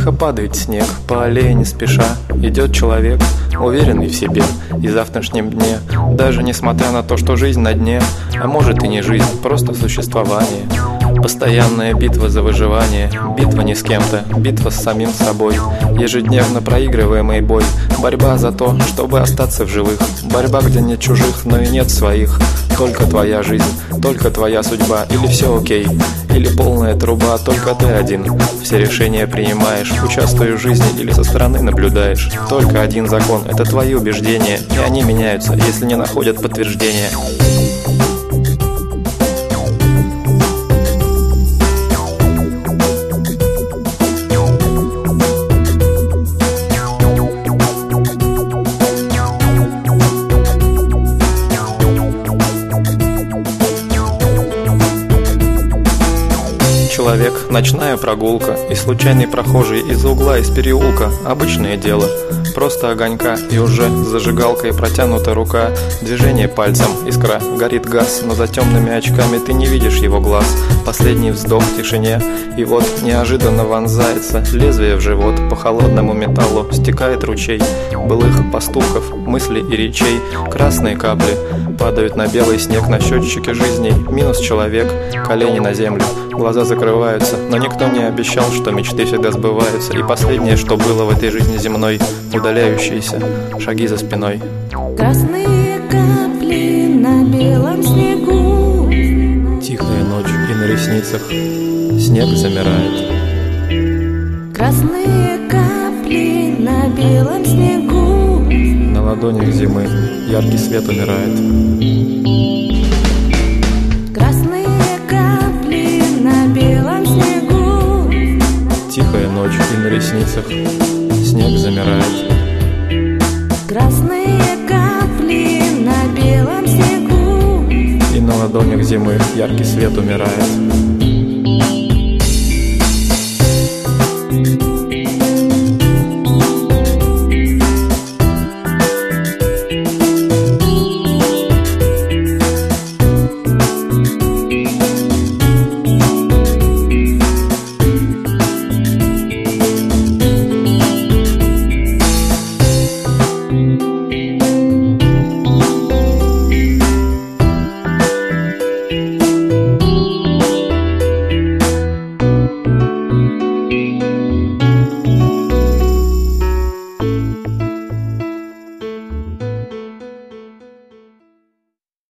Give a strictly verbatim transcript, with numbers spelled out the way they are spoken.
Тихо падает снег, по аллее не спеша идет человек, уверенный в себе и завтрашнем дне. Даже несмотря на то, что жизнь на дне, а может и не жизнь, просто существование. Постоянная битва за выживание, битва не с кем-то, битва с самим собой. Ежедневно проигрываемый бой, борьба за то, чтобы остаться в живых. Борьба, где нет чужих, но и нет своих. Только твоя жизнь, только твоя судьба. Или все окей, или полная труба. Только ты один, все решения принимаешь. Участвуешь в жизни или со стороны наблюдаешь. Только один закон, это твои убеждения, и они меняются, если не находят подтверждения. Человек, ночная прогулка и случайный прохожий из угла, из переулка. Обычное дело, просто огонька, и уже зажигалкой протянута рука. Движение пальцем, искра, горит газ, но за темными очками ты не видишь его глаз. Последний вздох в тишине, и вот неожиданно вонзается лезвие в живот. По холодному металлу стекает ручей былых поступков, мыслей и речей. Красные капли падают на белый снег, на счетчике жизней. Минус человек, колени на землю, глаза закрываются, но никто не обещал, что мечты всегда сбываются. И последнее, что было в этой жизни земной, удаляющиеся шаги за спиной. Красные капли на белом снегу. Тихая ночь, и на ресницах снег замирает. Красные капли на белом снегу. На ладонях зимы яркий свет умирает. Красные капли на белом снегу. Тихая ночь, и на ресницах снег замирает. Красные капли на белом снегу. И на ладонях зимы яркий свет умирает.